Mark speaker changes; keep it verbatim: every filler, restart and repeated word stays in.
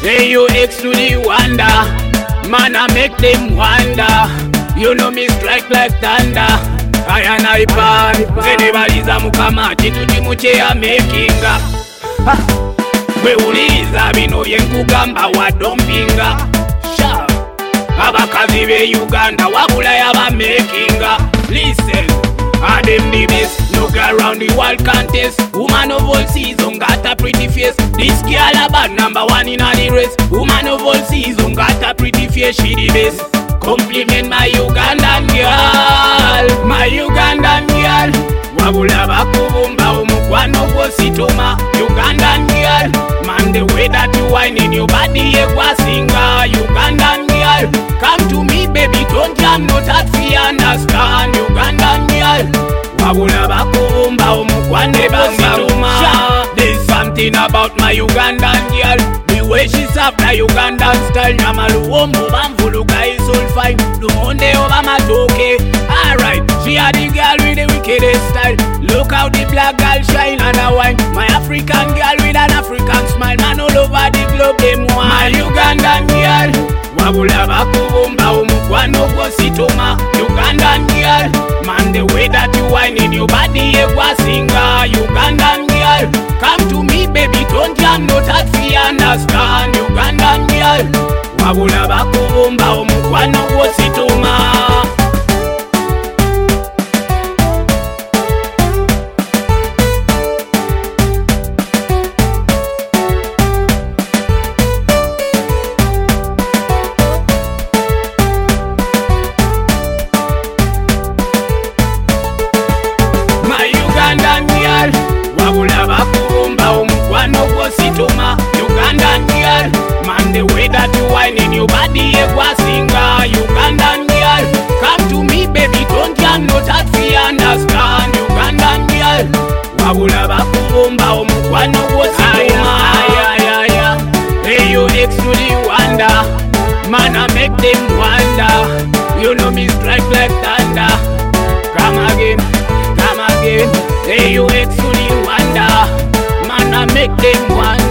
Speaker 1: Hey, you X to the wonder. Man, I make them wonder. You know me strike like thunder. I and I pan. Zenebaliza mukamati tujimuche ya makinga. Wewuliza bino yenkugamba wadompinga. Sha abakazi be Uganda wabula yaba makinga. Listen, I them the best. No girl around the world contest. Woman of all season got a pretty face. This girl about number one in all the race. Woman of all season got a pretty face. She the best. Compliment my Ugandan girl, my Ugandan girl. Wabula bakubumba umukwano gwosituma. Ugandan girl, man the way that you whine in your body ekwasinga. Ugandan girl, come to me baby, don't jam, not at fee, understand. Ugandan girl, wabula bakubumba umukwano gwosituma. There's something about my Ugandan girl. The way she serve the Ugandan style. Nyamaluwombo bamvuluga is all fine. Lumonde over matoke. Alright, she a the girl with the wickedest style. Look how the black girl shine and a wine. My African girl with an African smile. Man all over the globe them wine. My Ugandan girl, wabula bakubumba umukwano gwosituma. Ugandan girl, man the way that you whine in your body ekwasinga. Ugandan girl, come to me baby, don't jam, not at fee, understand. Ugandan girl, wabula bakubumba umukwano gwosituma. My Ugandan girl, wabula bakubumba umukwano gwosituma. Ugandan girl, man the way that you whine in your body ekwasinga. Ugandan girl, come to me baby, don't jam, not at fee, understand. Ugandan girl, wabula bakubumba umukwano gwosituma. Hey, you X to the wonder. Man, I make them wonder. You know me strike like thunder. Come again, come again. Hey, you X to the wonder. Man, I make them wonder.